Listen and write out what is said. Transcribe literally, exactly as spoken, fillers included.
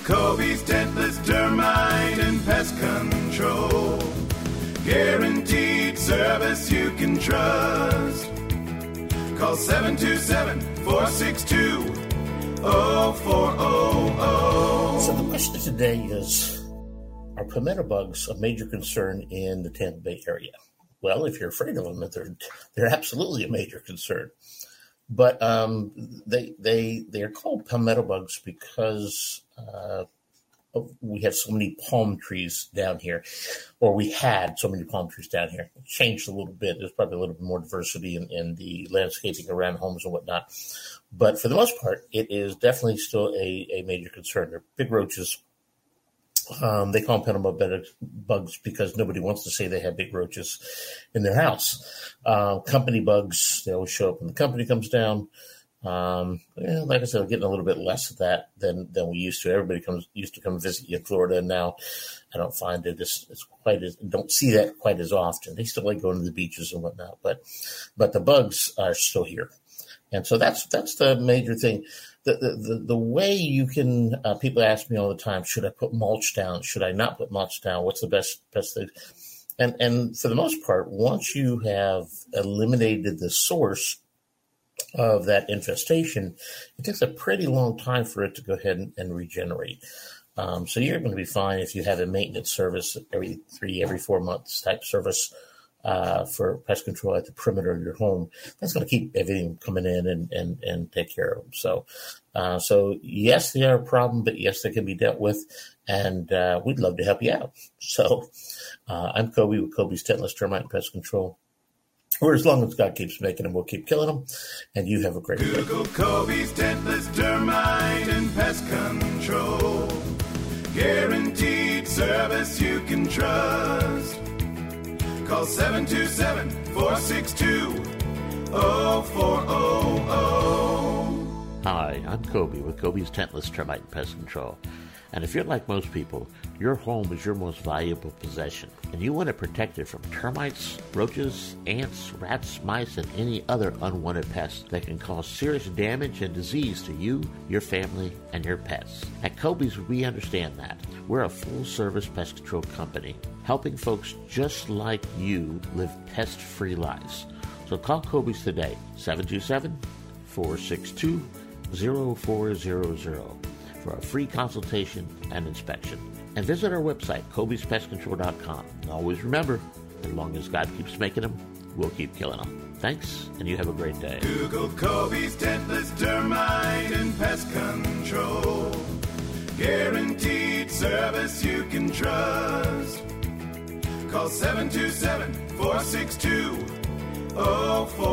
Kobe's Dentless Termite and Pest Control. Guaranteed service you can trust. Call seven two seven, four six two, zero four zero zero. So the question today is, are palmetto bugs a major concern in the Tampa Bay area? Well, if you're afraid of them, they're, they're absolutely a major concern. But um, they they they are called palmetto bugs because uh, we have so many palm trees down here, or we had so many palm trees down here. It changed a little bit. There's probably a little bit more diversity in, in the landscaping around homes and whatnot. But for the most part, it is definitely still a, a major concern. They're big roaches. Um, they call them palmetto bugs because nobody wants to say they have big roaches in their house. Uh, company bugs, they always show up when the company comes down. Um, yeah, like I said, we're getting a little bit less of that than, than we used to. Everybody comes used to come visit you in Florida, and now I don't find it as, as quite as don't see that quite as often. They still like going to the beaches and whatnot, but but the bugs are still here, and so that's that's the major thing. The, the, the way you can, uh, people ask me all the time, should I put mulch down? Should I not put mulch down? What's the best, best thing? And, and for the most part, once you have eliminated the source of that infestation, it takes a pretty long time for it to go ahead and, and regenerate. Um, so you're going to be fine if you have a maintenance service every three, every four months type service. Uh, for pest control at the perimeter of your home. That's going to keep everything coming in and, and, and take care of them. So, uh, so yes, they are a problem, but yes, they can be dealt with, and uh, we'd love to help you out. So, uh, I'm Kobe with Kobe's Dentless Termite and Pest Control. Or as long as God keeps making them, we'll keep killing them. And you have a great day. Google Kobe's Dentless Termite and Pest Control. Guaranteed service you can trust. Call seven two seven, four six two, zero four zero zero. Hi, I'm Kobe with Kobe's Dentless Termite and Pest Control. And if you're like most people, your home is your most valuable possession, and you want to protect it from termites, roaches, ants, rats, mice, and any other unwanted pests that can cause serious damage and disease to you, your family, and your pets. At Kobe's, we understand that. We're a full-service pest control company, helping folks just like you live pest-free lives. So call Kobe's today, seven two seven, four six two, zero four zero zero. for a free consultation and inspection. And visit our website, Kobe's Pest Control dot com. And always remember, as long as God keeps making them, we'll keep killing them. Thanks, and you have a great day. Google Kobe's Dentless Termite and Pest Control. Guaranteed service you can trust. Call seven two seven, four six two, zero four